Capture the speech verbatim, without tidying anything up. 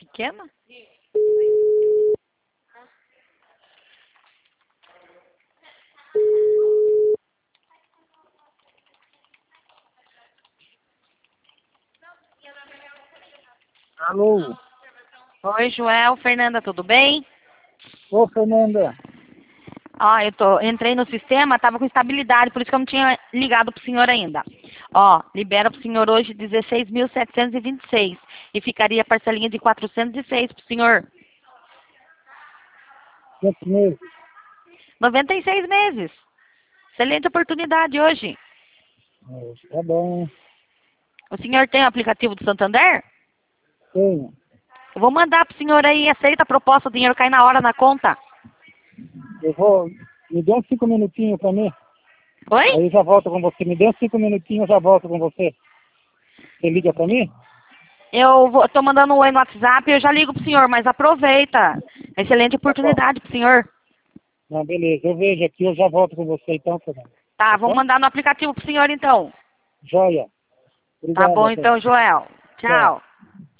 Pequena? Alô? Oi, Joel. Fernanda, tudo bem? Ô, Fernanda. Ó, eu tô, entrei no sistema, tava com estabilidade, por isso que eu não tinha ligado pro senhor ainda. Ó, libera pro senhor hoje dezesseis mil setecentos e vinte e seis e ficaria a parcelinha de quatrocentos e seis pro senhor. Quantos meses? noventa e seis meses. Excelente oportunidade hoje. É, tá bom, O senhor tem o aplicativo do Santander? tenho. Eu vou mandar pro senhor aí, aceita a proposta, o dinheiro cai na hora na conta. Eu vou... Me dê uns cinco minutinhos pra mim. Oi? Aí eu já volto com você. Me dê uns cinco minutinhos, eu já volto com você. Você liga pra mim? Eu vou, tô mandando um oi no WhatsApp e eu já ligo pro senhor, mas aproveita. Excelente Tá bom. oportunidade pro senhor. Não, beleza. Eu vejo aqui, eu já volto com você então, Fernanda. Tá, Tá vamos bom? mandar no aplicativo pro senhor então. Joia. Tá Obrigado, bom até. então, Joel. Tchau. Tchau.